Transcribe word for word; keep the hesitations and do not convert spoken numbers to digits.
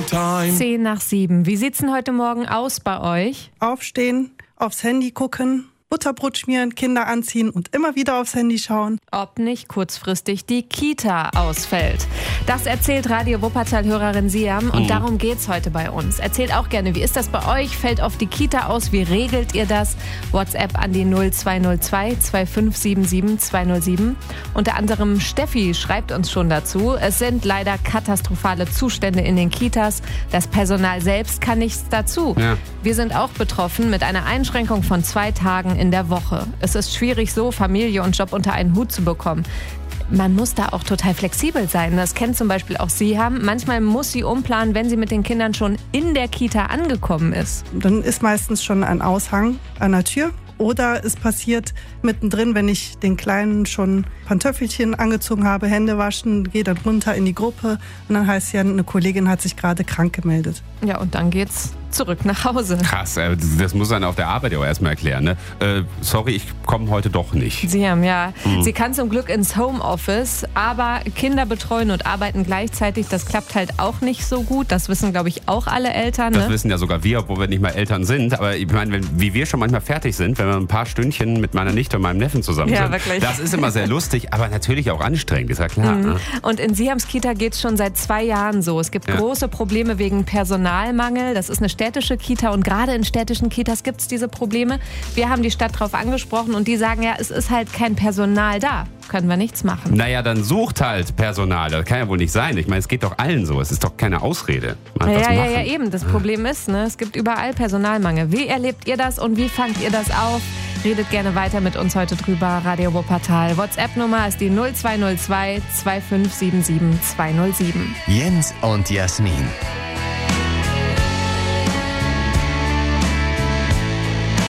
Time. Zehn nach sieben. Wie sieht's denn heute Morgen aus bei euch? Aufstehen, aufs Handy gucken, Butterbrot schmieren, Kinder anziehen und immer wieder aufs Handy schauen. Ob nicht kurzfristig die Kita ausfällt. Das erzählt Radio Wuppertal-Hörerin Siam und mhm. darum geht's heute bei uns. Erzählt auch gerne, wie ist das bei euch? Fällt oft die Kita aus? Wie regelt ihr das? WhatsApp an die null zwei null zwei zwei fünf sieben sieben zwei null sieben. Unter anderem Steffi schreibt uns schon dazu. Es sind leider katastrophale Zustände in den Kitas. Das Personal selbst kann nichts dazu. Ja. Wir sind auch betroffen mit einer Einschränkung von zwei Tagen in der Woche. Es ist schwierig, so Familie und Job unter einen Hut zu bekommen. Man muss da auch total flexibel sein. Das kennt zum Beispiel auch Siam. Manchmal muss sie umplanen, wenn sie mit den Kindern schon in der Kita angekommen ist. Dann ist meistens schon ein Aushang an der Tür. Oder es passiert mittendrin, wenn ich den Kleinen schon Pantöffelchen angezogen habe, Hände waschen, gehe dann runter in die Gruppe und dann heißt ja, eine Kollegin hat sich gerade krank gemeldet. Ja, und dann geht's zurück nach Hause. Krass, das muss man auf der Arbeit ja auch erstmal erklären. Ne? Äh, sorry, ich komme heute doch nicht. Sie haben ja. Mhm. Sie kann zum Glück ins Homeoffice, aber Kinder betreuen und arbeiten gleichzeitig, das klappt halt auch nicht so gut. Das wissen, glaube ich, auch alle Eltern. Das ne? wissen ja sogar wir, obwohl wir nicht mal Eltern sind. Aber ich meine, wenn, wie wir schon manchmal fertig sind, wenn wir ein paar Stündchen mit meiner Nichte und meinem Neffen zusammen ja, sind. Wirklich. Das ist immer sehr lustig, aber natürlich auch anstrengend, ist ja klar. Mhm. Ne? Und in Siams Kita geht es schon seit zwei Jahren so. Es gibt ja. große Probleme wegen Personalmangel. Das ist eine städtische Kita und gerade in städtischen Kitas gibt es diese Probleme. Wir haben die Stadt darauf angesprochen und die sagen ja, es ist halt kein Personal da. Können wir nichts machen. Naja, dann sucht halt Personal. Das kann ja wohl nicht sein. Ich meine, es geht doch allen so. Es ist doch keine Ausrede. Ja, ja, ja, ja, eben. Das Problem ist, ne, es gibt überall Personalmangel. Wie erlebt ihr das und wie fangt ihr das auf? Redet gerne weiter mit uns heute drüber. Radio Wuppertal. WhatsApp-Nummer ist die null zwei null zwei zwei fünf sieben sieben zwei null sieben. Jens und Jasmin.